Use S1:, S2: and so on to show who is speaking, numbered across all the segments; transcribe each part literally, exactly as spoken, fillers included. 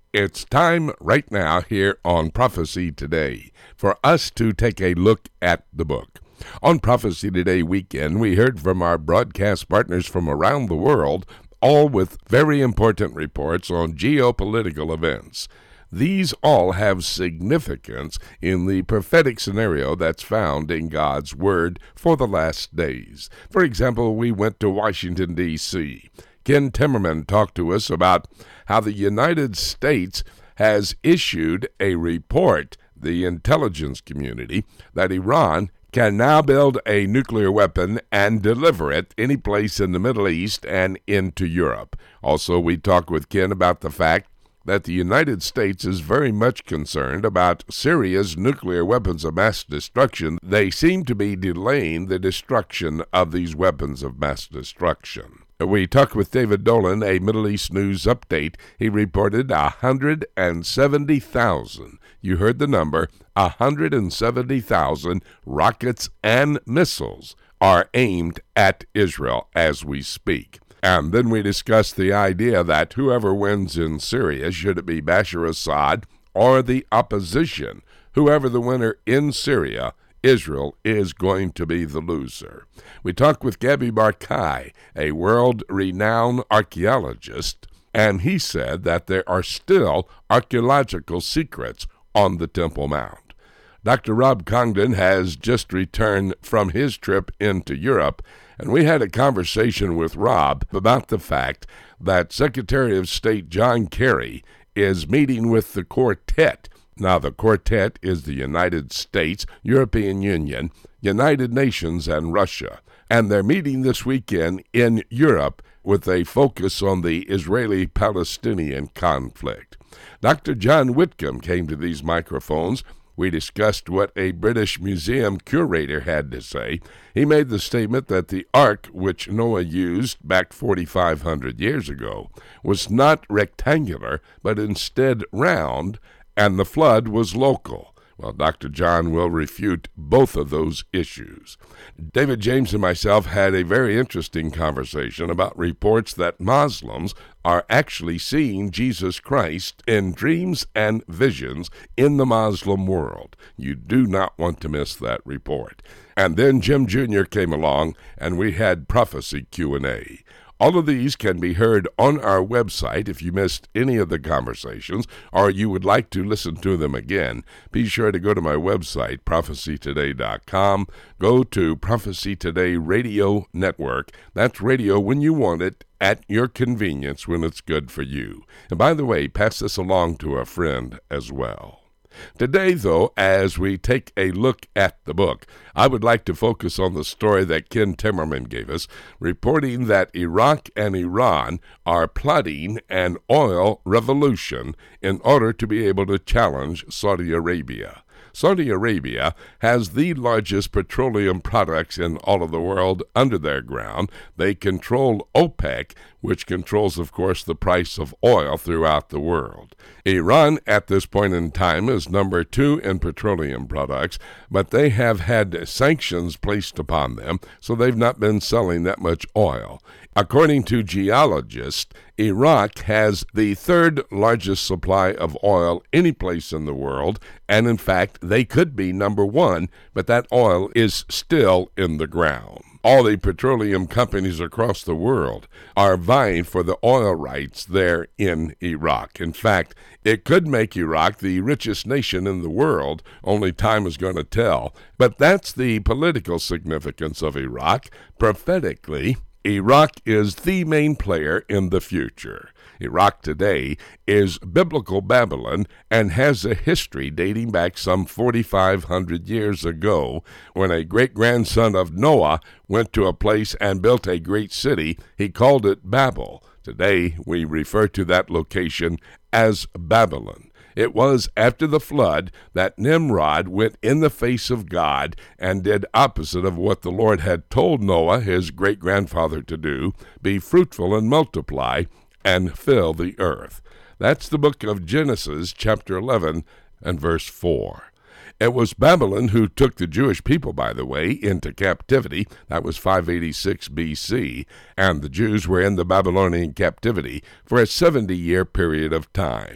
S1: It's time right now here on Prophecy Today for us to take a look at the book. On Prophecy Today weekend, we heard from our broadcast partners from around the world, all with very important reports on geopolitical events. These all have significance in the prophetic scenario that's found in God's Word for the last days. For example, we went to Washington, D C Ken Timmerman talked to us about how the United States has issued a report, the intelligence community, that Iran can now build a nuclear weapon and deliver it any place in the Middle East and into Europe. Also, we talked with Ken about the fact that the United States is very much concerned about Syria's nuclear weapons of mass destruction. They seem to be delaying the destruction of these weapons of mass destruction. We talked with David Dolan, a Middle East news update. He reported one hundred seventy thousand, you heard the number, one hundred seventy thousand rockets and missiles are aimed at Israel as we speak. And then we discussed the idea that whoever wins in Syria, should it be Bashar Assad or the opposition, whoever the winner in Syria, Israel is going to be the loser. We talked with Gaby Barkay, a world-renowned archaeologist, and he said that there are still archaeological secrets on the Temple Mount. Doctor Rob Congdon has just returned from his trip into Europe, and we had a conversation with Rob about the fact that Secretary of State John Kerry is meeting with the Quartet. Now, the Quartet is the United States, European Union, United Nations, and Russia. And they're meeting this weekend in Europe with a focus on the Israeli-Palestinian conflict. Doctor John Whitcomb came to these microphones. We discussed what a British museum curator had to say. He made the statement that the ark which Noah used back forty-five hundred years ago was not rectangular, but instead round, and the flood was local. Well, Doctor John will refute both of those issues. David James and myself had a very interesting conversation about reports that Muslims are actually seeing Jesus Christ in dreams and visions in the Muslim world. You do not want to miss that report. And then Jim Junior came along, and we had Prophecy Q and A. All of these can be heard on our website. If you missed any of the conversations or you would like to listen to them again, be sure to go to my website, prophecy today dot com. Go to Prophecy Today Radio Network. That's radio when you want it, at your convenience, when it's good for you. And by the way, pass this along to a friend as well. Today, though, as we take a look at the book, I would like to focus on the story that Ken Timmerman gave us, reporting that Iraq and Iran are plotting an oil revolution in order to be able to challenge Saudi Arabia. Saudi Arabia has the largest petroleum products in all of the world under their ground. They control OPEC, which controls, of course, the price of oil throughout the world. Iran, at this point in time, is number two in petroleum products, but they have had sanctions placed upon them, so they've not been selling that much oil. According to geologists, Iraq has the third largest supply of oil any place in the world, and in fact, they could be number one, but that oil is still in the ground. All the petroleum companies across the world are vying for the oil rights there in Iraq. In fact, it could make Iraq the richest nation in the world, only time is going to tell. But that's the political significance of Iraq. Prophetically, Iraq is the main player in the future. Iraq today is biblical Babylon and has a history dating back some forty-five hundred years ago when a great-grandson of Noah went to a place and built a great city. He called it Babel. Today we refer to that location as Babylon. It was after the flood that Nimrod went in the face of God and did opposite of what the Lord had told Noah, his great-grandfather, to do: be fruitful and multiply and fill the earth. That's the book of Genesis, chapter eleven and verse four. It was Babylon who took the Jewish people, by the way, into captivity. That was five eighty-six B C, and the Jews were in the Babylonian captivity for a seventy-year period of time.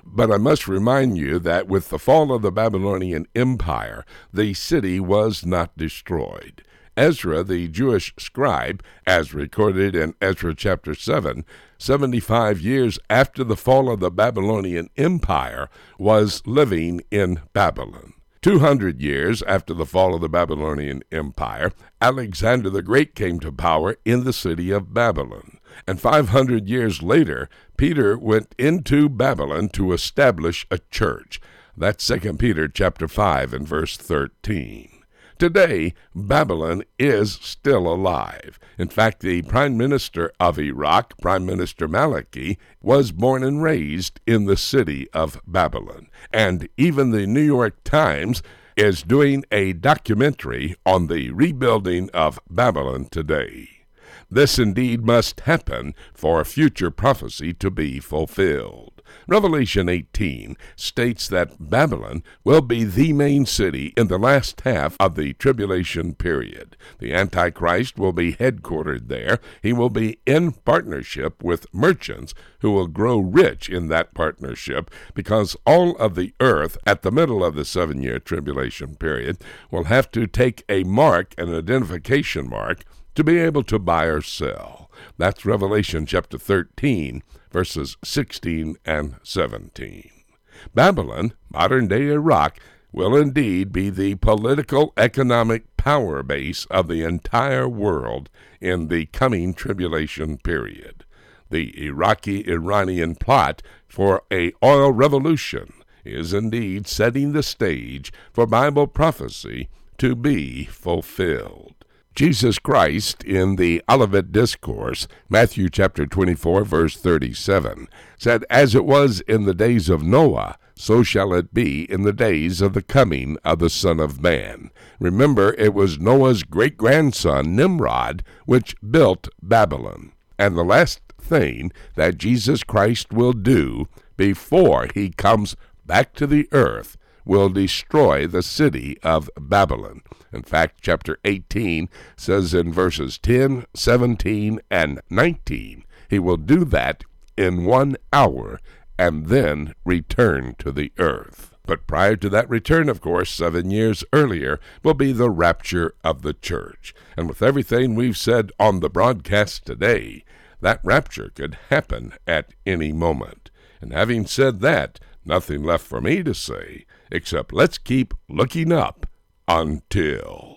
S1: But I must remind you that with the fall of the Babylonian Empire, the city was not destroyed. Ezra, the Jewish scribe, as recorded in Ezra chapter seven, seventy-five years after the fall of the Babylonian Empire, was living in Babylon. Two hundred years after the fall of the Babylonian Empire, Alexander the Great came to power in the city of Babylon. And five hundred years later, Peter went into Babylon to establish a church. That's Second Peter chapter five and verse thirteen. Today, Babylon is still alive. In fact, the Prime Minister of Iraq, Prime Minister Maliki, was born and raised in the city of Babylon. And even the New York Times is doing a documentary on the rebuilding of Babylon today. This indeed must happen for future prophecy to be fulfilled. Revelation eighteen states that Babylon will be the main city in the last half of the tribulation period. The Antichrist will be headquartered there. He will be in partnership with merchants who will grow rich in that partnership, because all of the earth at the middle of the seven-year tribulation period will have to take a mark, an identification mark, to be able to buy or sell. That's Revelation chapter thirteen, verses sixteen and seventeen. Babylon, modern-day Iraq, will indeed be the political economic power base of the entire world in the coming tribulation period. The Iraqi-Iranian plot for a oil revolution is indeed setting the stage for Bible prophecy to be fulfilled. Jesus Christ, in the Olivet Discourse, Matthew chapter twenty-four, verse thirty-seven, said, "As it was in the days of Noah, so shall it be in the days of the coming of the Son of Man." Remember, it was Noah's great-grandson, Nimrod, which built Babylon. And the last thing that Jesus Christ will do before he comes back to the earth will destroy the city of Babylon. In fact, chapter eighteen says in verses ten, seventeen, and nineteen, he will do that in one hour and then return to the earth. But prior to that return, of course, seven years earlier, will be the rapture of the church. And with everything we've said on the broadcast today, that rapture could happen at any moment. And having said that, nothing left for me to say except let's keep looking up until...